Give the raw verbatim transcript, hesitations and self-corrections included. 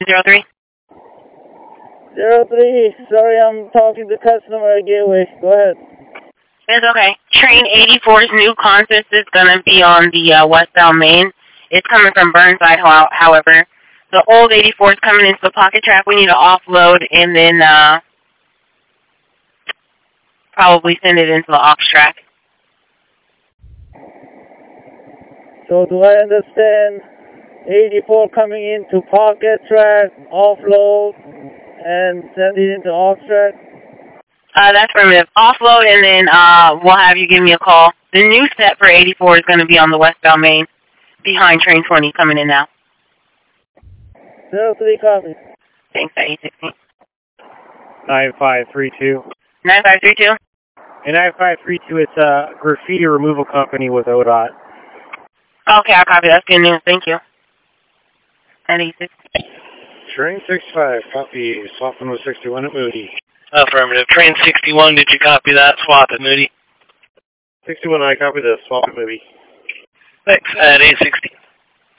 zero three. Zero three, sorry, I'm talking to customer at Gateway. Go ahead. It's okay. Train eighty-four's new consist is going to be on the uh, westbound main. It's coming from Burnside, however. The old eighty-four is coming into the pocket track. We need to offload and then uh, probably send it into the aux track. So do I understand eighty-four coming into pocket track, offload, and send it into aux track? Uh, that's primitive. Offload, and then uh, we'll have you give me a call. The new set for eighty-four is going to be on the westbound main, behind train twenty, coming in now. Zero three, copy. Thanks, eight sixteen. nine five three two. nine five three two? And nine five three two, it's a graffiti removal company with O D O T. Okay, I'll copy. That's good news. Thank you. At eight sixteen. Train sixty-five, copy. Swapping with sixty-one at Moody. Affirmative. Train sixty-one, did you copy that? Swap at Moody. sixty-one, I copy the swap at Moody. Thanks. At eight sixty.